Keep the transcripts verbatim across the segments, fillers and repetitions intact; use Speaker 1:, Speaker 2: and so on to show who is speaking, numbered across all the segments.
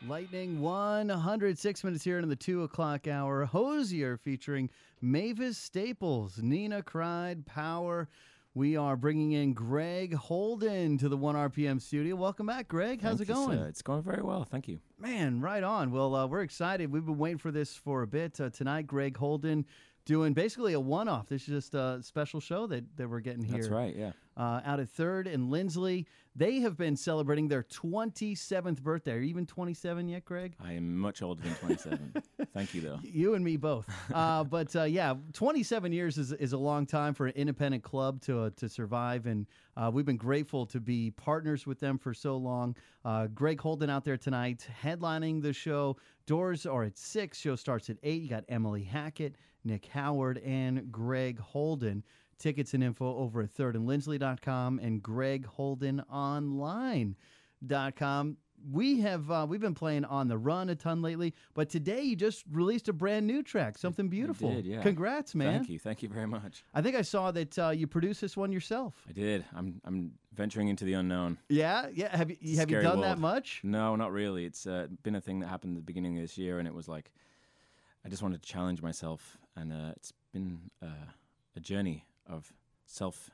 Speaker 1: Lightning one hundred six minutes here in the two o'clock hour. Hosier featuring Mavis Staples, Nina Cried, Power. We are bringing in Greg Holden to the one R P M studio. Welcome back, Greg. How's
Speaker 2: Thank
Speaker 1: it going?
Speaker 2: You, it's going very well. Thank you.
Speaker 1: Man, right on. Well, uh, we're excited. We've been waiting for this for a bit. Uh, tonight, Greg Holden doing basically a one-off. This is just a special show that, that we're getting here.
Speaker 2: That's right, yeah.
Speaker 1: Uh, out at third and Lindsley. They have been celebrating their twenty-seventh birthday. Are you even twenty-seven yet, Greg?
Speaker 2: I am much older than twenty-seven. Thank you, though.
Speaker 1: You and me both. Uh, but, uh, yeah, twenty-seven years is, is a long time for an independent club to uh, to survive, and uh, we've been grateful to be partners with them for so long. Uh, Greg Holden out there tonight headlining the show. Doors are at six. Show starts at eight. You got Emily Hackett, Nick Howard, and Greg Holden. Tickets and info over at third and lindsley dot com and greg holden online dot com. We have uh, we've been playing On the Run a ton lately, but today you just released a brand new track, something beautiful.
Speaker 2: I did, yeah.
Speaker 1: Congrats, man!
Speaker 2: Thank you, thank you very much.
Speaker 1: I think I saw that uh, you produced this one yourself.
Speaker 2: I did. I'm I'm venturing into the unknown.
Speaker 1: Yeah, yeah. Have you have you
Speaker 2: Scary
Speaker 1: done
Speaker 2: world.
Speaker 1: that much?
Speaker 2: No, not really. It's uh, been a thing that happened at the beginning of this year, and it was like I just wanted to challenge myself, and uh, it's been uh, a journey of self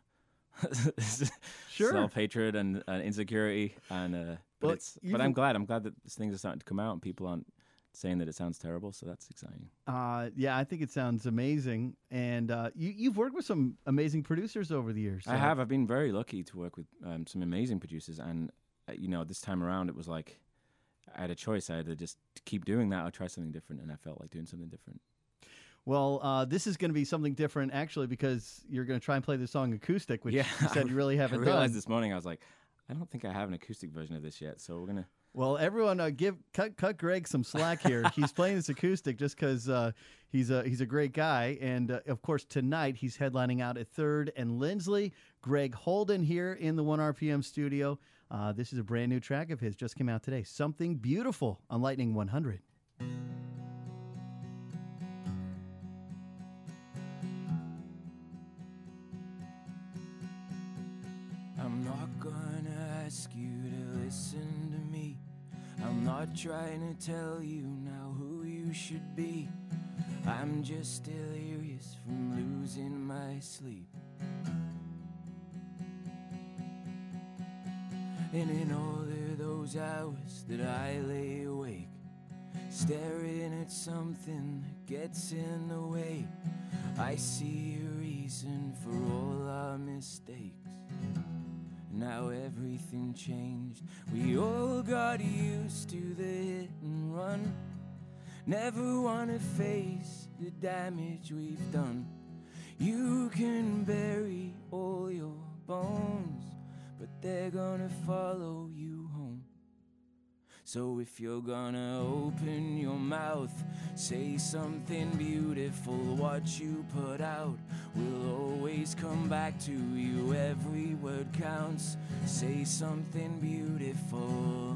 Speaker 1: sure.
Speaker 2: self hatred and uh, insecurity, and uh, but
Speaker 1: Well,
Speaker 2: it's
Speaker 1: you
Speaker 2: but
Speaker 1: can-
Speaker 2: I'm glad. I'm glad that these things are starting to come out, and people aren't saying that it sounds terrible. So that's exciting.
Speaker 1: Uh, yeah, I think it sounds amazing, and uh, you you've worked with some amazing producers over the years.
Speaker 2: I
Speaker 1: so-
Speaker 2: have. I've been very lucky to work with um, some amazing producers, and uh, you know, this time around, it was like I had a choice. I had to just keep doing that or try something different, and I felt like doing something different.
Speaker 1: Well, uh, this is going to be something different, actually, because you're going to try and play the song acoustic, which
Speaker 2: Yeah,
Speaker 1: you said you really
Speaker 2: I
Speaker 1: haven't
Speaker 2: realized
Speaker 1: done.
Speaker 2: this morning. I was like, I don't think I have an acoustic version of this yet. So we're gonna.
Speaker 1: Well, everyone, uh, give cut cut Greg some slack here. He's playing this acoustic just because uh, he's a he's a great guy, and uh, of course tonight he's headlining out at Third and Lindsley. Greg Holden here in the one R P M studio. Uh, this is a brand new track of his, just came out today. Something Beautiful on Lightning one hundred.
Speaker 3: I'm not gonna ask you to listen to me. I'm not trying to tell you now who you should be. I'm just delirious from losing my sleep. And in all of those hours that I lay awake, staring at something that gets in the way, I see a reason for all our mistakes. Now everything changed. We all got used to the hit and run. Never wanna face the damage we've done. You can bury all your bones, but they're gonna follow you home. So if you're gonna open your mouth, say something beautiful. What you put out will always come back to you. Every word counts. Say something beautiful.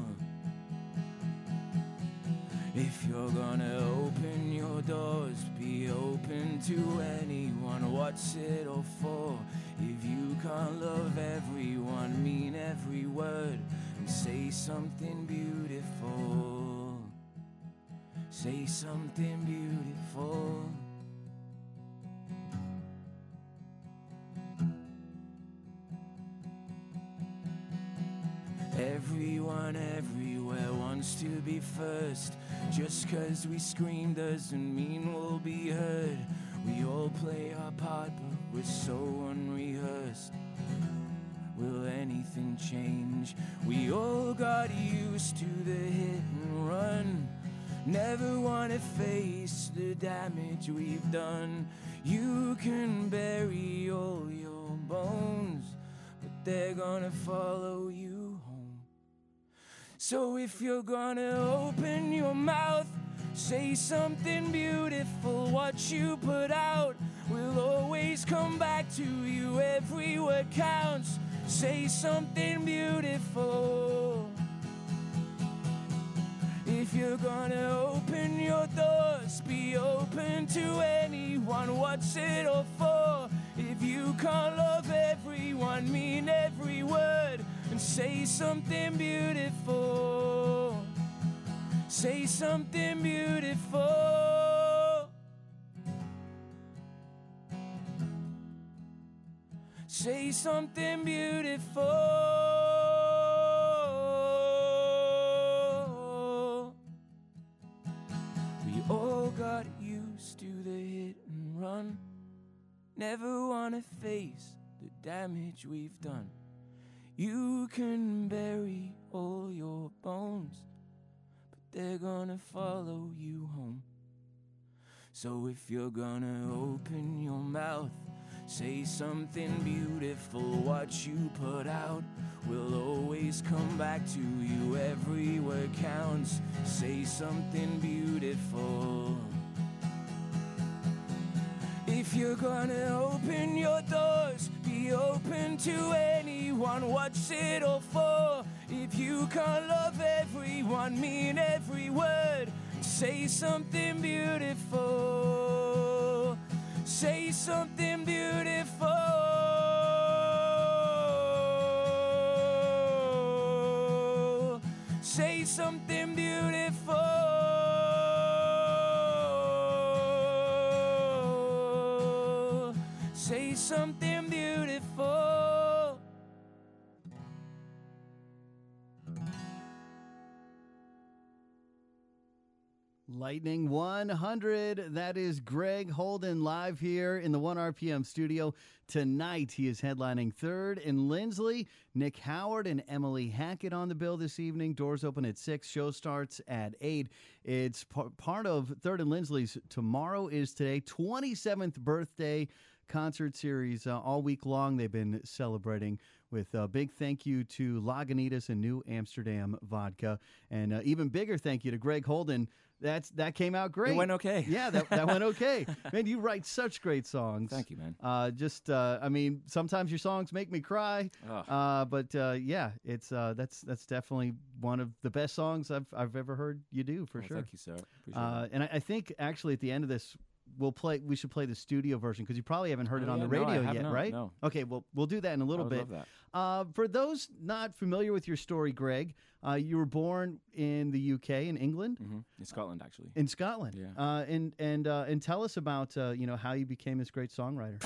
Speaker 3: If you're gonna open your doors, be open to anyone. What's it all for? If you can't love everyone, mean every word, and say something beautiful. Say something beautiful. Everyone everywhere wants to be first. Just 'cause we scream doesn't mean we'll be heard. We all play our part, but we're so unrehearsed. Will anything change? We all got used to the hit and run. Never wanna face the damage we've done. You can bury all your bones, but they're gonna follow you home. So if you're gonna open your mouth, say something beautiful. What you put out will always come back to you. Every word counts. Say something beautiful. If you're gonna open your doors, be open to anyone. What's it all for? If you can't love everyone, mean every word, and say something beautiful. say something beautiful. Say something beautiful. We all got used to the hit and run. Never wanna face the damage we've done. You can bury all your bones, but they're gonna follow you home. So if you're gonna open your mouth, say something beautiful. What you put out will always come back to you. Every word counts. Say something beautiful. If you're gonna open your doors, be open to anyone. What's it all for? If you can't love everyone, mean every word, say something beautiful. Say something beautiful. Say something beautiful. Say something beautiful.
Speaker 1: Lightning one hundred. That is Greg Holden live here in the one R P M studio. Tonight, he is headlining Third and Lindsley. Nick Howard and Emily Hackett on the bill this evening. Doors open at six. Show starts at eight. It's p- part of Third and Lindsley's Tomorrow is Today twenty-seventh birthday concert series. Uh, all week long, they've been celebrating with a big thank you to Lagunitas and New Amsterdam Vodka. And uh, even bigger thank you to Greg Holden. That's That came out great.
Speaker 2: It went okay.
Speaker 1: Yeah, that, that went okay. Man, you write such great songs.
Speaker 2: Thank you, man.
Speaker 1: Uh, just, uh, I mean, sometimes your songs make me cry.
Speaker 2: Oh.
Speaker 1: Uh, but uh, yeah, it's uh, that's that's definitely one of the best songs I've I've ever heard you do for
Speaker 2: Oh,
Speaker 1: sure.
Speaker 2: Thank you, sir. Appreciate
Speaker 1: Uh,
Speaker 2: it.
Speaker 1: and I, I think actually at the end of this, we'll play. We should play the studio version because you probably haven't heard
Speaker 2: Oh,
Speaker 1: it on
Speaker 2: yeah,
Speaker 1: the
Speaker 2: no, I
Speaker 1: radio
Speaker 2: have
Speaker 1: yet,
Speaker 2: not,
Speaker 1: right?
Speaker 2: no.
Speaker 1: Okay, well, we'll do that in a little
Speaker 2: I would
Speaker 1: bit.
Speaker 2: love that.
Speaker 1: Uh, for those not familiar with your story, Greg, uh, you were born in the U K, in England,
Speaker 2: hmm In Scotland, actually.
Speaker 1: in Scotland.
Speaker 2: Yeah.
Speaker 1: Uh, and and uh, and tell us about uh, you know how you became this great songwriter.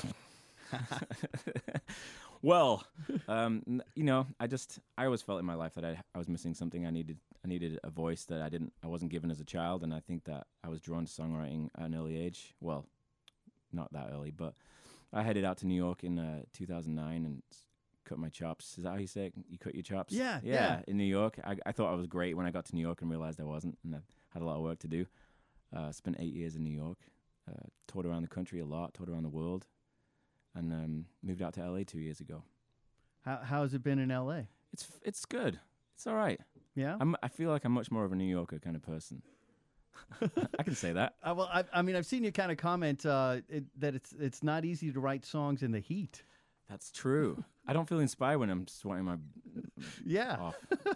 Speaker 2: Well, um, n- you know, I just I always felt in my life that I I was missing something. I needed I needed a voice that I didn't I wasn't given as a child, and I think that I was drawn to songwriting at an early age. Well, not that early, but I headed out to New York in uh, two thousand nine and s- cut my chops. Is that how you say it? You cut your chops?
Speaker 1: Yeah,
Speaker 2: yeah.
Speaker 1: yeah.
Speaker 2: In New York, I, I thought I was great when I got to New York and realized I wasn't, and I had a lot of work to do. Uh, spent eight years in New York, uh, toured around the country a lot, toured around the world, and um, moved out to L A two years ago.
Speaker 1: How how has it been in L A?
Speaker 2: It's f- it's good. It's all right.
Speaker 1: Yeah.
Speaker 2: I'm, I feel like I'm much more of a New Yorker kind of person. I can say that.
Speaker 1: Uh, well, I, I mean, I've seen you kind of comment uh, it, that it's it's not easy to write songs in the heat.
Speaker 2: That's true. I don't feel inspired when I'm sweating my
Speaker 1: Yeah.
Speaker 2: off.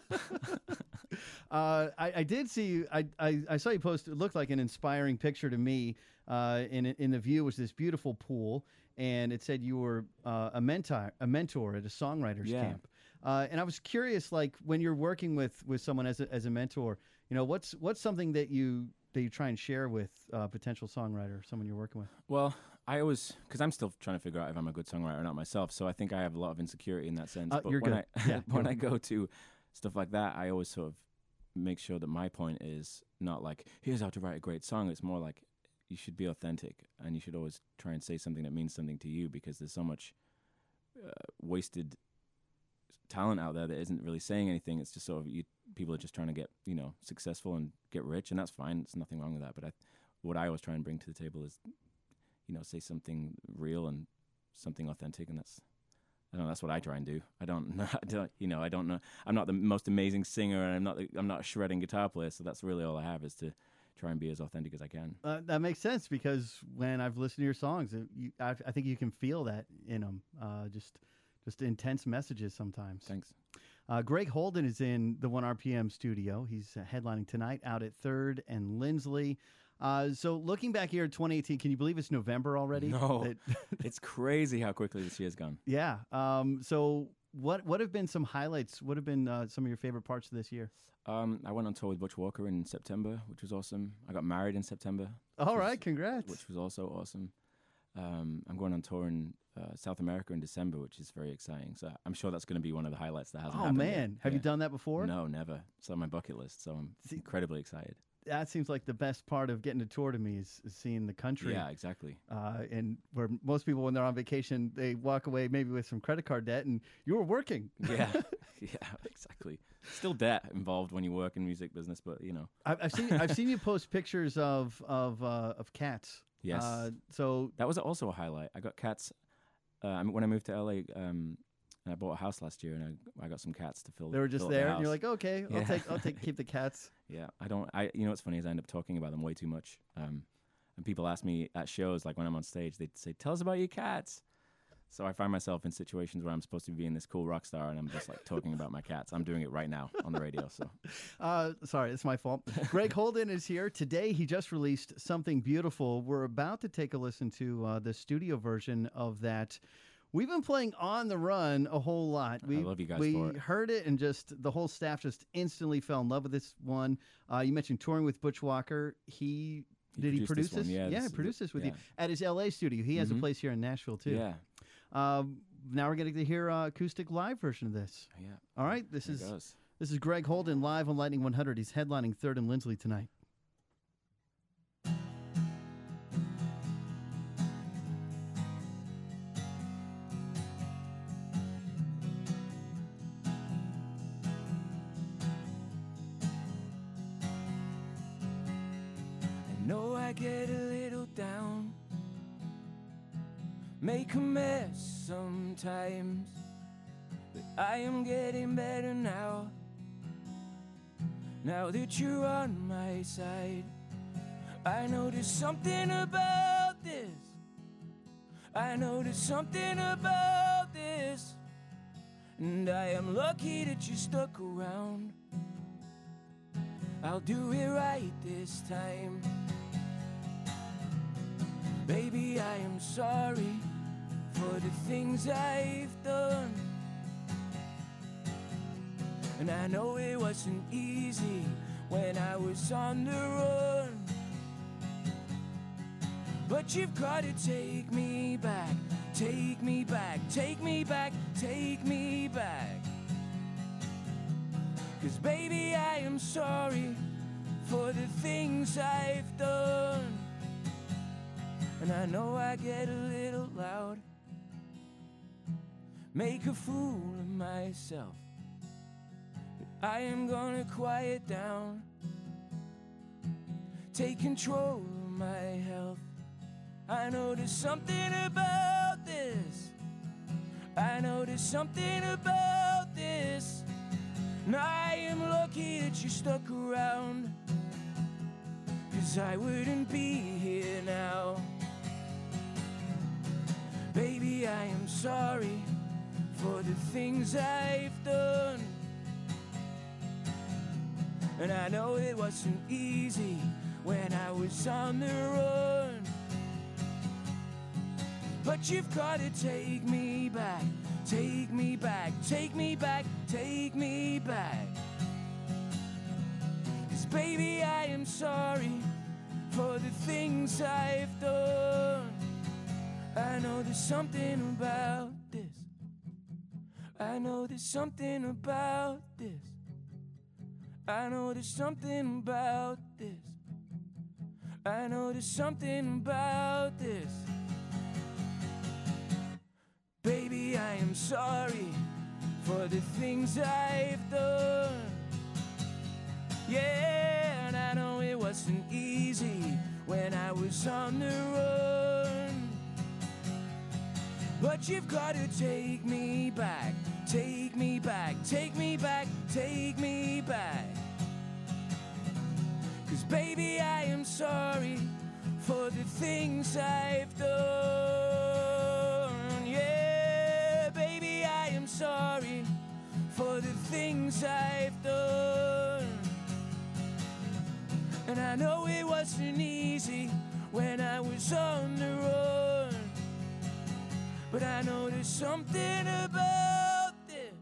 Speaker 1: uh, I, I did see you. I, I, I saw you post. It looked like an inspiring picture to me. Uh, in in the view was this beautiful pool, and it said you were uh, a mentor a mentor at a songwriters
Speaker 2: Yeah.
Speaker 1: camp. Uh, and I was curious, like when you're working with, with someone as a, as a mentor, you know, what's what's something that you that you try and share with a potential songwriter, someone you're working with?
Speaker 2: Well, I always, because I'm still trying to figure out if I'm a good songwriter or not myself, so I think I have a lot of insecurity in that sense.
Speaker 1: Uh,
Speaker 2: but
Speaker 1: you're
Speaker 2: when
Speaker 1: good.
Speaker 2: I
Speaker 1: Yeah,
Speaker 2: when
Speaker 1: you're-
Speaker 2: I go to stuff like that, I always sort of make sure that my point is not like, here's how to write a great song. It's more like you should be authentic, and you should always try and say something that means something to you, because there's so much uh, wasted talent out there that isn't really saying anything. It's just sort of you, people are just trying to get, you know, successful and get rich, and that's fine. There's nothing wrong with that. But I, what I always try and bring to the table is, you know, say something real and something authentic, and that's, I don't know, that's what I try and do. I don't know, I don't, you know, I don't know. I'm not the most amazing singer, and I'm not, the, I'm not a shredding guitar player. So that's really all I have, is to try and be as authentic as I can.
Speaker 1: Uh, that makes sense because when I've listened to your songs, it, you, I, I think you can feel that in them. Uh, just just intense messages sometimes.
Speaker 2: Thanks.
Speaker 1: Uh, Greg Holden is in the one R P M studio. He's uh, headlining tonight out at Third and Lindsley. Uh, so looking back here at twenty eighteen, can you believe it's November already?
Speaker 2: No.
Speaker 1: That-
Speaker 2: It's crazy how quickly this year's gone.
Speaker 1: yeah. Um, so what what have been some highlights? What have been uh, some of your favorite parts of this year?
Speaker 2: Um, I went on tour with Butch Walker in September, which was awesome. I got married in September.
Speaker 1: All
Speaker 2: which
Speaker 1: right,
Speaker 2: was-
Speaker 1: congrats.
Speaker 2: Which was also awesome. Um, I'm going on tour in uh, South America in December, which is very exciting. So I'm sure that's going to be one of the highlights that hasn't
Speaker 1: Oh
Speaker 2: happened yet.
Speaker 1: man, have you
Speaker 2: Yeah.
Speaker 1: done that before?
Speaker 2: No, never. It's on my bucket list, so I'm
Speaker 1: See-
Speaker 2: incredibly excited.
Speaker 1: That seems like the best part of getting to tour to me is, is seeing the country.
Speaker 2: Yeah, exactly.
Speaker 1: Uh, and where most people, when they're on vacation, they walk away maybe with some credit card debt, and you were working.
Speaker 2: Yeah, yeah, exactly. Still debt involved when you work in music business, but you know.
Speaker 1: I've, I've seen I've seen you post pictures of of uh, of cats.
Speaker 2: Yes.
Speaker 1: Uh, so
Speaker 2: That was also a highlight. I got cats uh, I mean, when I moved to L A. Um, and I bought a house last year, and I, I got some cats to fill.
Speaker 1: they were just
Speaker 2: fill up the
Speaker 1: there, and you're
Speaker 2: house.
Speaker 1: like, okay, I'll
Speaker 2: Yeah.
Speaker 1: take I'll take keep the cats.
Speaker 2: Yeah, I don't. I you know what's funny is I end up talking about them way too much. Um, and people ask me at shows, like when I'm on stage, they'd say, "Tell us about your cats." So I find myself in situations where I'm supposed to be being this cool rock star, and I'm just like talking about my cats. I'm doing it right now on the radio. So
Speaker 1: Uh, sorry, it's my fault. Greg Holden is here today. He just released Something Beautiful. We're about to take a listen to uh, the studio version of that. We've been playing On the Run a whole lot. We,
Speaker 2: love you guys
Speaker 1: We
Speaker 2: for it.
Speaker 1: heard it, and just the whole staff just instantly fell in love with this one. Uh, you mentioned touring with Butch Walker. He,
Speaker 2: He
Speaker 1: did he
Speaker 2: produced
Speaker 1: produce
Speaker 2: this one,
Speaker 1: this?
Speaker 2: yeah,
Speaker 1: yeah,
Speaker 2: this
Speaker 1: he
Speaker 2: is
Speaker 1: produced
Speaker 2: it,
Speaker 1: this with you
Speaker 2: yeah.
Speaker 1: at his L A studio. He has a
Speaker 2: Mhm.
Speaker 1: place here in Nashville too.
Speaker 2: yeah,
Speaker 1: Um, now we're getting to hear uh, acoustic live version of this.
Speaker 2: yeah.
Speaker 1: All right, this
Speaker 2: There
Speaker 1: is
Speaker 2: it goes.
Speaker 1: this is Greg Holden live on Lightning one hundred. He's headlining Third and Lindsley tonight.
Speaker 3: I know I get a little down, make a mess sometimes, but I am getting better now. Now that you're on my side, I know there's something about this. I know there's something about this, and I am lucky that you stuck around. I'll do it right this time. Baby, I am sorry for the things I've done, and I know it wasn't easy when I was on the run. But you've got to take me back, take me back, take me back, take me back. 'Cause baby, I am sorry for the things I've done, and I know I get a little loud, make a fool of myself, but I am gonna quiet down, take control of my health. I know there's something about this, I know there's something about this, and I am lucky that you stuck around, 'cause I wouldn't be here now. Baby, I am sorry for the things I've done, and I know it wasn't easy when I was on the run. But you've got to take me back, take me back, take me back, take me back. 'Cause baby, I am sorry for the things I've done. I know there's something about this, I know there's something about this, I know there's something about this, I know there's something about this. Baby, I am sorry for the things I've done. Yeah, and I know it wasn't easy when I was on the run. But you've got to take me back, take me back, take me back, take me back. 'Cause baby, I am sorry for the things I've done. Yeah, baby, I am sorry for the things I've done. And I know it wasn't easy when I was on the run, but I know there's something about this,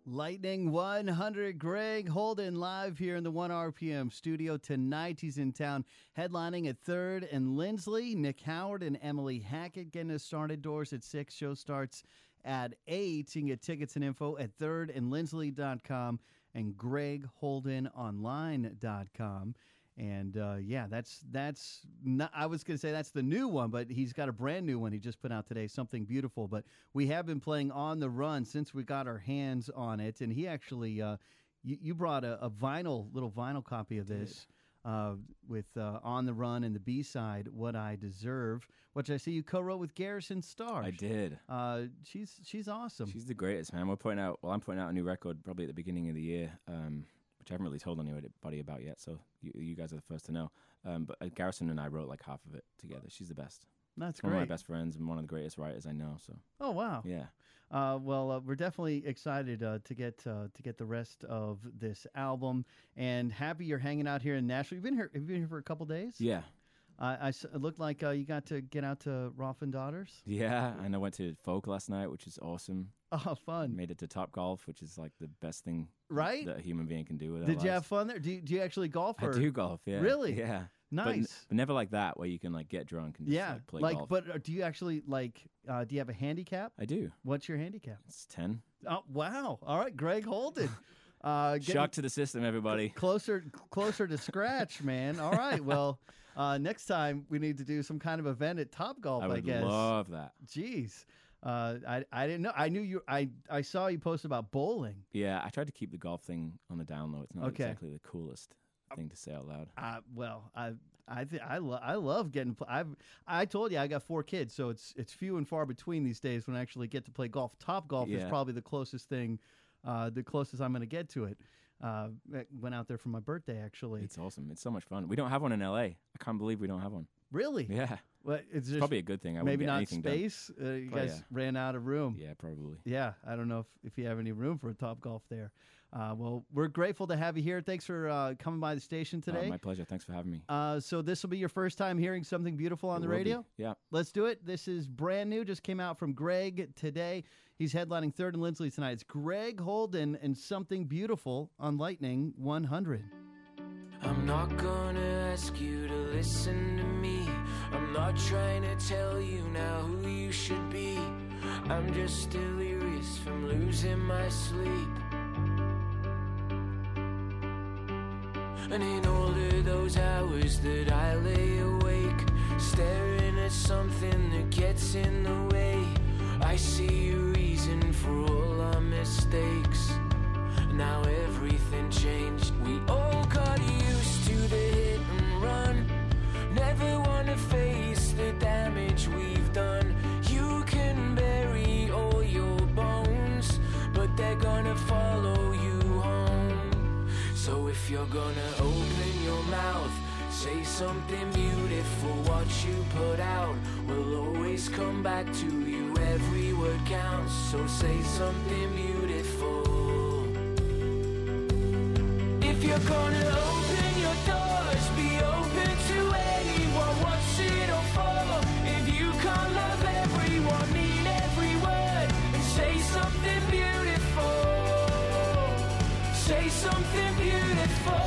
Speaker 1: Lightning one hundred, Greg Holden live here in the one R P M studio tonight. He's in town headlining at third and Lindsley. Nick Howard and Emily Hackett getting us started. Doors at six. Show starts at eight. You can get tickets and info at third and lindsley dot com and greg holden online dot com. And uh, yeah, that's that's not, I was going to say that's the new one, but he's got a brand new one he just put out today, Something Beautiful. But we have been playing On the Run since we got our hands on it, and he actually uh, you, you brought a, a vinyl little vinyl copy of this uh, with uh, On the Run and the B side, What I Deserve, which I see you co-wrote with Garrison Starr.
Speaker 2: I did.
Speaker 1: Uh, she's she's awesome.
Speaker 2: She's the greatest, man. We're putting out. Well, I'm putting out a new record probably at the beginning of the year. Um, which I haven't really told anybody about yet, so you, you guys are the first to know. Um, but uh, Garrison and I wrote like half of it together. She's the best.
Speaker 1: That's
Speaker 2: one
Speaker 1: great.
Speaker 2: of my best friends and one of the greatest writers I know. So.
Speaker 1: Oh wow.
Speaker 2: Yeah.
Speaker 1: Uh, well, uh, we're definitely excited uh, to get uh, to get the rest of this album, and happy you're hanging out here in Nashville. You've been here. Have you been here for a couple days?
Speaker 2: Yeah.
Speaker 1: Uh, I s- it looked like uh, you got to get out to Rolf and Daughters.
Speaker 2: Yeah, and I went to Folk last night, which is awesome.
Speaker 1: Oh, fun!
Speaker 2: Made it to Top Golf, which is like the best thing
Speaker 1: right?
Speaker 2: that a human being can do with
Speaker 1: Did
Speaker 2: their
Speaker 1: you
Speaker 2: lives.
Speaker 1: have fun there? Do you, do you actually golf?
Speaker 2: I
Speaker 1: Or?
Speaker 2: do golf. Yeah.
Speaker 1: Really?
Speaker 2: Yeah.
Speaker 1: Nice.
Speaker 2: But, n- but never like that, where you can like get drunk and just
Speaker 1: yeah,
Speaker 2: like play
Speaker 1: like,
Speaker 2: golf.
Speaker 1: but uh, do you actually like? Uh, do you have a handicap?
Speaker 2: I do.
Speaker 1: What's your handicap?
Speaker 2: It's ten.
Speaker 1: Oh, wow! All right, Greg Holden. Uh, getting
Speaker 2: Shock to the system, everybody.
Speaker 1: Closer, closer to scratch, man. All right, well, uh, next time we need to do some kind of event at Top Golf.
Speaker 2: I
Speaker 1: I,
Speaker 2: would
Speaker 1: guess.
Speaker 2: love that.
Speaker 1: Jeez, uh, I I didn't know. I knew you. I I saw you post about bowling.
Speaker 2: Yeah, I tried to keep the golf thing on the down low. It's not
Speaker 1: Okay.
Speaker 2: exactly the coolest thing to say out loud.
Speaker 1: Uh, well, I I th- I, lo- I love getting. Pl- I've I told you I got four kids, so it's it's few and far between these days when I actually get to play golf. Top Golf is
Speaker 2: Yeah.
Speaker 1: probably the closest thing, uh, the closest I'm going to get to it. Uh, I went out there for my birthday actually.
Speaker 2: It's awesome. It's so much fun. We don't have one in L A. I can't believe we don't have one.
Speaker 1: Really?
Speaker 2: Yeah,
Speaker 1: Well, it's just
Speaker 2: probably a good thing. I
Speaker 1: maybe
Speaker 2: wouldn't get
Speaker 1: not
Speaker 2: anything done.
Speaker 1: space. Uh, you
Speaker 2: Probably,
Speaker 1: guys
Speaker 2: yeah.
Speaker 1: ran out of room.
Speaker 2: Yeah, probably.
Speaker 1: Yeah, I don't know if, if you have any room for a Top Golf there. Uh, well, we're grateful to have you here. Thanks for uh, coming by the station
Speaker 2: Uh,
Speaker 1: today.
Speaker 2: my pleasure. Thanks for having me.
Speaker 1: Uh, so this will be your first time hearing Something Beautiful on
Speaker 2: It
Speaker 1: the
Speaker 2: will be.
Speaker 1: radio?
Speaker 2: Yeah.
Speaker 1: Let's do it. This is brand new. Just came out from Greg today. He's headlining third and Lindsley tonight. It's Greg Holden and Something Beautiful on Lightning one hundred.
Speaker 3: I'm not gonna ask you to listen to me. I'm not trying to tell you now who you should be. I'm just delirious from losing my sleep. And in all of those hours that I lay awake, staring at something that gets in the way, I see a reason for all our mistakes. Now everything changed. We all got used to the hit and run. Never wanna face the damage we've done. You can bury all your bones, but they're gonna follow you home. So if you're gonna open your mouth, say something beautiful. What you put out will always come back to you. Every word counts, so say something beautiful. If you're gonna open your doors, be open to anyone. What's it all for? If you can't love everyone, mean every word, and say something beautiful. Say something beautiful.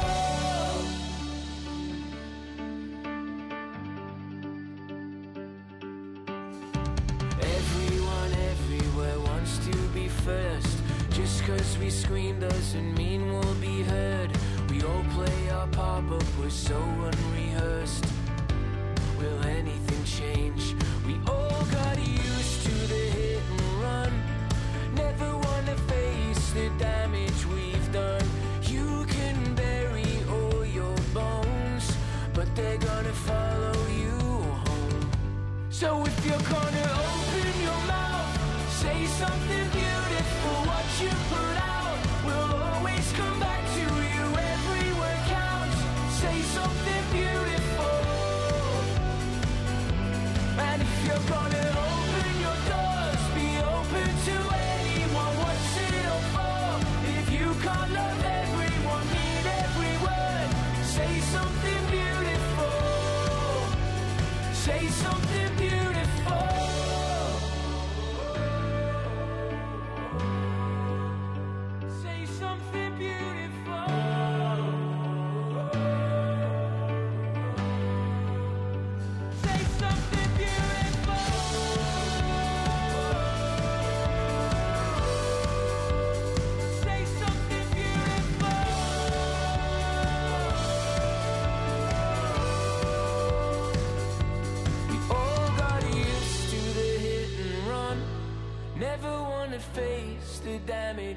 Speaker 3: Everyone everywhere wants to be first. Just cause we scream doesn't mean we'll be heard. We all play our part, but we're so unrehearsed. Will anything change? We all got used to the hit and run. Never wanna face the damage we've done. You can bury all your bones, but they're gonna follow you home. So if you're gonna open your mouth, say something beautiful. What you put out will always come back to you. Every word counts. Say something beautiful. And if you're gonna open your doors, be open to anyone. What's it all for? If you can't love everyone, mean every word, say something beautiful. Say something beautiful.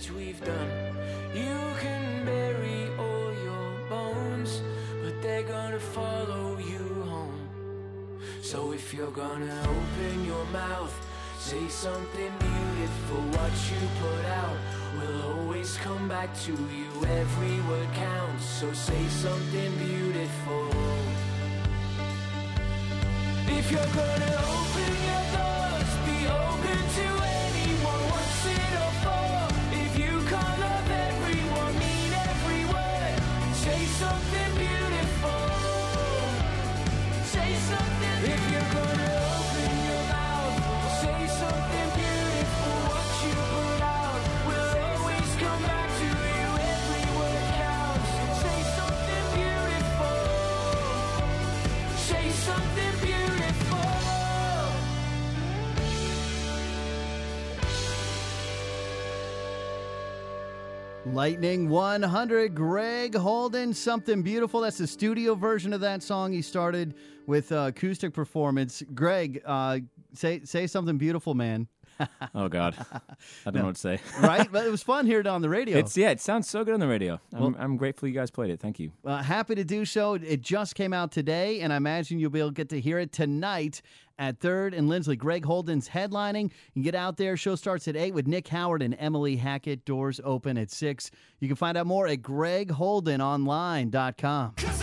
Speaker 3: damage we've done. You can bury all your bones, but they're gonna follow you home. So if you're gonna open your mouth, say something beautiful. What you put out will always come back to you. Every word counts, so say something beautiful. If you're gonna open your doors, be open to anyone, once it or for. If you can't love everyone, mean every word, say something beautiful. Say something. If you're gonna open your mouth, say something beautiful. What you put out will always come back to you. Every word counts. Say something beautiful. Say something beautiful.
Speaker 1: Lightning one hundred, Greg Holden, Something Beautiful. That's the studio version of that song. He started with uh, acoustic performance. Greg, uh, say say something beautiful, man.
Speaker 2: Oh, God. I don't
Speaker 1: No.
Speaker 2: know what to say.
Speaker 1: Right? But it was fun hearing it on the radio.
Speaker 2: It's Yeah, it sounds so good on the radio. I'm,
Speaker 1: Well-
Speaker 2: I'm grateful you guys played it. Thank you.
Speaker 1: Uh, happy to do so. It just came out today, and I imagine you'll be able to get to hear it tonight at Third and Lindsley. Greg Holden's headlining. You can get out there. Show starts at eight with Nick Howard and Emily Hackett. Doors open at six. You can find out more at greg holden online dot com.